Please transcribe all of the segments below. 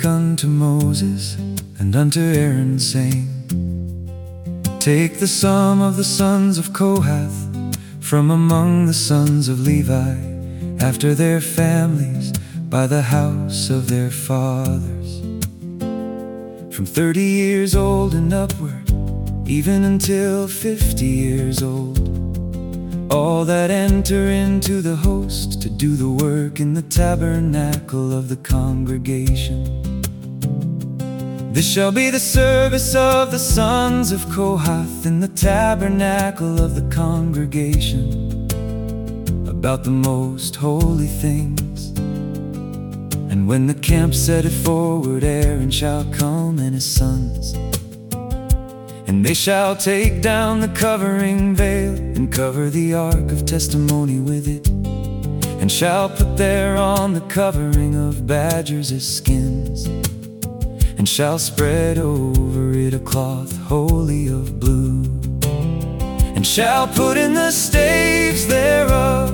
unto Moses and unto Aaron, saying, Take the sum of the sons of Kohath from among the sons of Levi, after their families, by the house of their fathers, from 30 years old and upward, even until 50 years old, all that enter into the host to do the work in the tabernacle of the congregation. This shall be the service of the sons of Kohath in the tabernacle of the congregation, about the most holy things. And when the camp setteth forward, Aaron shall come and his sons, and they shall take down the covering veil, and cover the ark of testimony with it, and shall put thereon the covering of badgers' skins, and shall spread over it a cloth wholly of blue, and shall put in the staves thereof,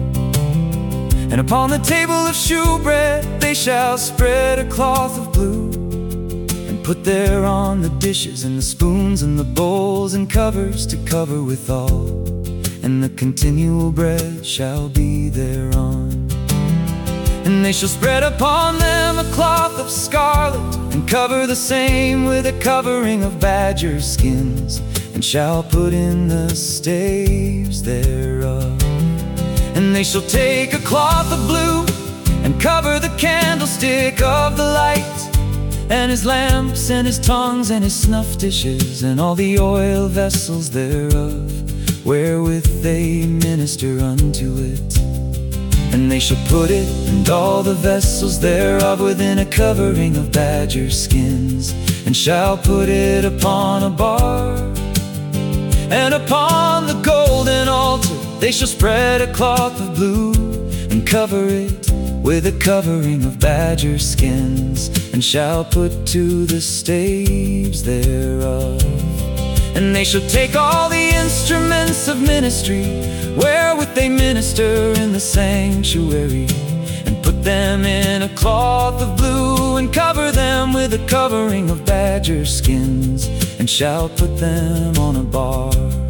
and upon the table of shewbread they shall spread a cloth of blue, and put thereon the dishes and the spoons and the bowls and covers to cover withal, and the continual bread shall be thereon. And they shall spread upon them a cloth of scarlet, and cover the same with a covering of badger skins, and shall put in the staves thereof. And they shall take a cloth of blue, and cover the candlestick of the light, and his lamps, and his tongues, and his snuff dishes, and all the oil vessels thereof, wherewith they minister unto it. And they shall put it, and all the vessels thereof, within a covering of badger skins, and shall put it upon a bar. And upon the golden altar they shall spread a cloth of blue, and cover it with a covering of badger skins, and shall put to the staves thereof. And they shall take all the instruments of ministry, wherewith they minister in the sanctuary, and put them in a cloth of blue, and cover them with a covering of badger skins, and shall put them on a bar.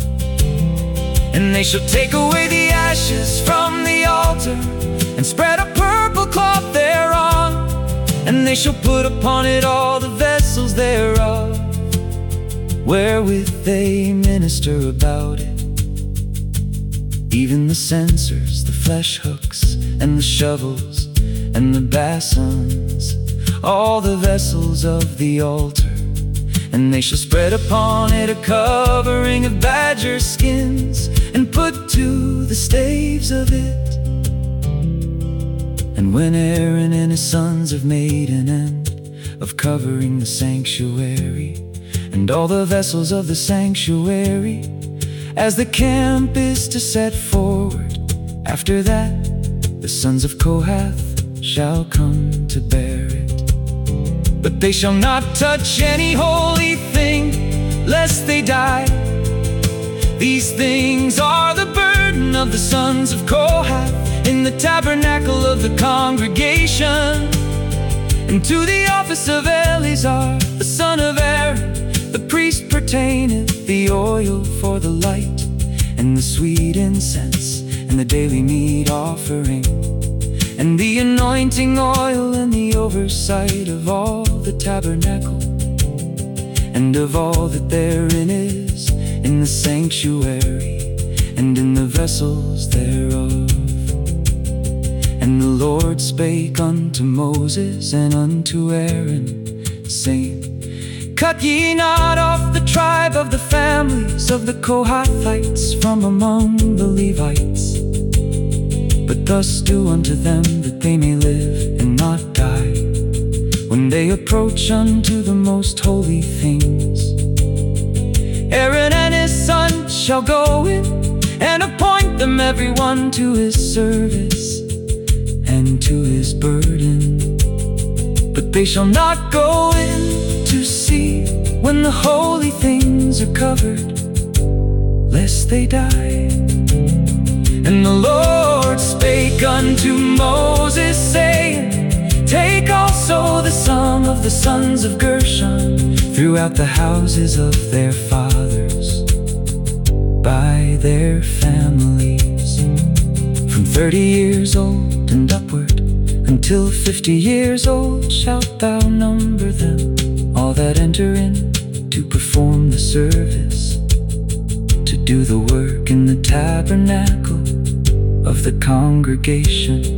And they shall take away the ashes from the altar, and spread a purple cloth thereon, and they shall put upon it all the vessels thereof, wherewith they minister about it, even the censers, the flesh hooks, and the shovels, and the basins, all the vessels of the altar. And they shall spread upon it a covering of badger skins, and put to the staves of it. And when Aaron and his sons have made an end of covering the sanctuary, and all the vessels of the sanctuary, as the camp is to set forward, after that the sons of Kohath shall come to bear it. But they shall not touch any holy thing, lest they die. These things are the burden of the sons of Kohath in the tabernacle of the congregation. And to the office of Eleazar, the son of Aaron, the priest, pertaineth the oil for the light, and the sweet incense, and the daily meat offering, and the anointing oil, and the oversight of all the tabernacle, and of all that therein is, in the sanctuary, and in the vessels thereof. And the Lord spake unto Moses and unto Aaron, saying, Cut ye not off the tribe of the families of the Kohathites from among the Levites, but thus do unto them that they may live and not die, when they approach unto the most holy things. Aaron and his sons shall go in, and appoint them every one to his service and to his burden. But they shall not go in to see when the holy things are covered, lest they die. And the Lord spake unto Moses, saying, Take also the sum of the sons of Gershon throughout the houses of their fathers, by their families, from 30 years old and upward, until 50 years old shalt thou number them, all that enter in to perform the service, to do the work in the tabernacle of the congregation.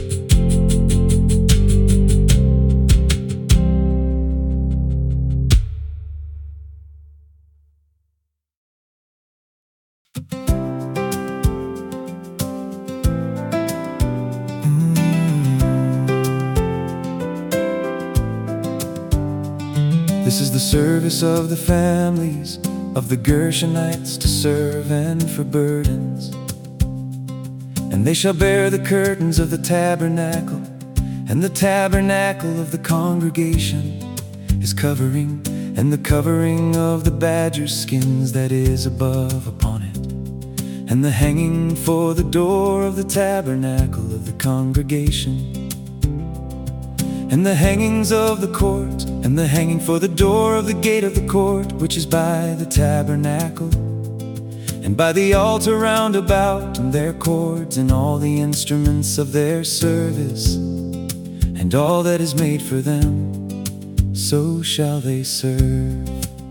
This is the service of the families of the Gershonites, to serve and for burdens. And they shall bear the curtains of the tabernacle, and the tabernacle of the congregation, his covering, and the covering of the badger skins that is above upon it, and the hanging for the door of the tabernacle of the congregation, and the hangings of the court, and the hanging for the door of the gate of the court, which is by the tabernacle, and by the altar round about, and their cords, and all the instruments of their service, and all that is made for them, so shall they serve.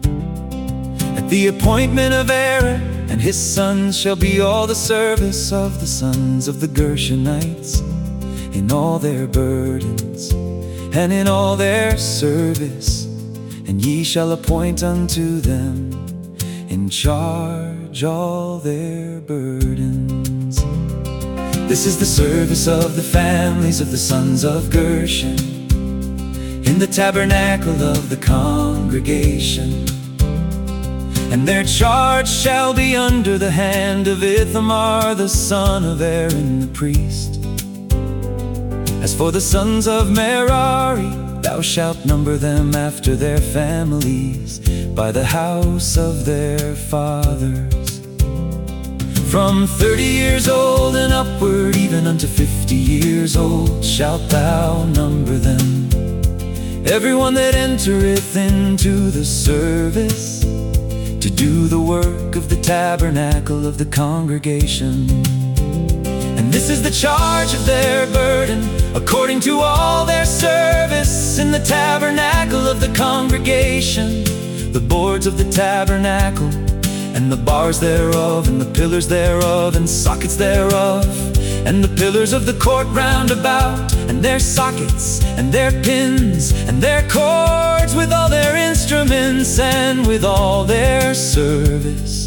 At the appointment of Aaron and his sons shall be all the service of the sons of the Gershonites, in all their burdens, and in all their service, and ye shall appoint unto them in charge all their burdens. This is the service of the families of the sons of Gershon, in the tabernacle of the congregation. And their charge shall be under the hand of Ithamar the son of Aaron the priest. As for the sons of Merari, thou shalt number them after their families, by the house of their fathers. From 30 years old and upward, even unto 50 years old, shalt thou number them, everyone that entereth into the service, to do the work of the tabernacle of the congregation. And this is the charge of their burden, according to all their service, in the tabernacle of the congregation, the boards of the tabernacle, and the bars thereof, and the pillars thereof, and sockets thereof, and the pillars of the court round about, and their sockets, and their pins, and their cords, with all their instruments, and with all their service.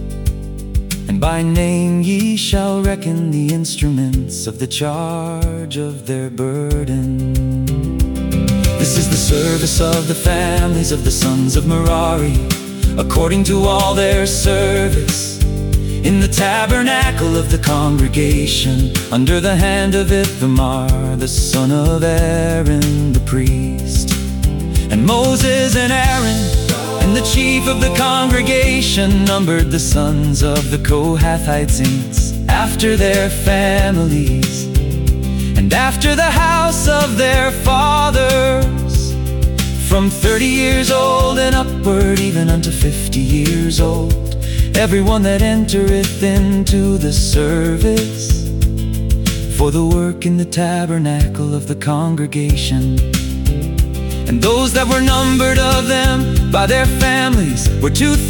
And by name ye shall reckon the instruments of the charge of their burden. This is the service of the families of the sons of Merari, according to all their service, in the tabernacle of the congregation, under the hand of Ithamar the son of Aaron the priest. And Moses and Aaron and the chief of the congregation numbered the sons of the Kohathites after their families, and after the house of their fathers, from 30 years old and upward, even unto 50 years old, everyone that entereth into the service, for the work in the tabernacle of the congregation. And those that were numbered of them by their families were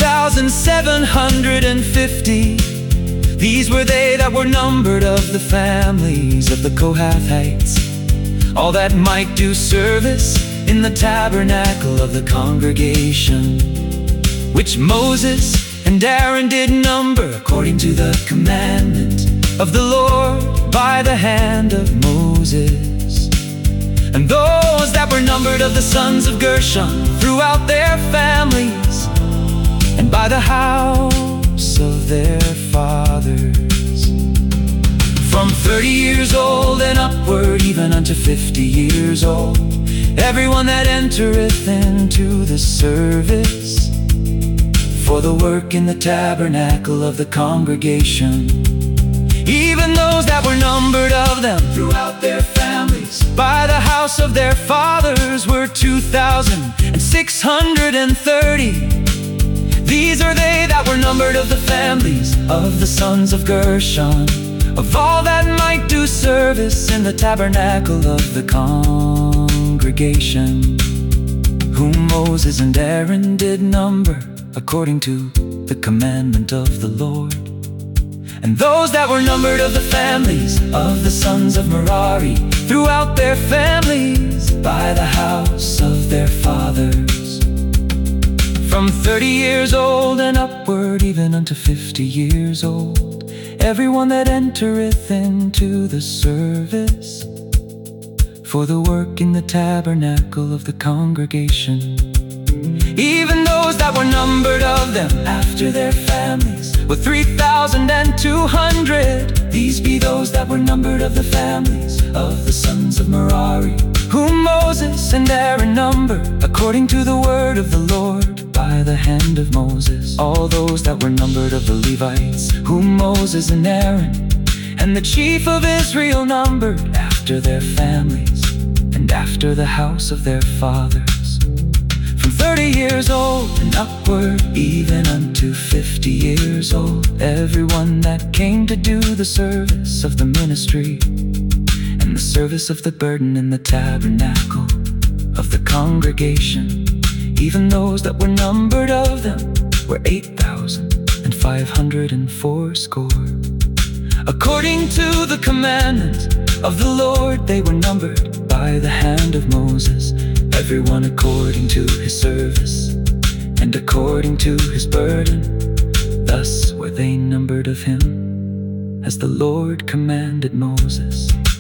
2,750. These were they that were numbered of the families of the Kohathites, all that might do service in the tabernacle of the congregation, which Moses and Aaron did number according to the commandment of the Lord by the hand of Moses. And those that were numbered of the sons of Gershon throughout their families, and by the house of their fathers, from 30 years old and upward, even unto 50 years old, everyone that entereth into the service, for the work in the tabernacle of the congregation. Even those that were numbered of them throughout their families by the house of their fathers were 2,630. These are they that were numbered of the families of the sons of Gershon, of all that might do service in the tabernacle of the congregation, whom Moses and Aaron did number according to the commandment of the Lord. And those that were numbered of the families of the sons of Merari, throughout their families, by the house of their fathers, from 30 years old and upward, even unto 50 years old, everyone that entereth into the service for the work in the tabernacle of the congregation. Even those that were numbered of them after their families were 3,200. These be those that were numbered of the families of the sons of Merari, whom Moses and Aaron numbered according to the word of the Lord by the hand of Moses. All those that were numbered of the Levites, whom Moses and Aaron and the chief of Israel numbered after their families and after the house of their fathers, from 30 years old and upward, even unto 50 years old, everyone that came to do the service of the ministry and the service of the burden in the tabernacle of the congregation. Even those that were numbered of them were 8,540. According to the commandment of the Lord, they were numbered by the hand of Moses, everyone according to his service and according to his burden. Thus were they numbered of him, as the Lord commanded Moses.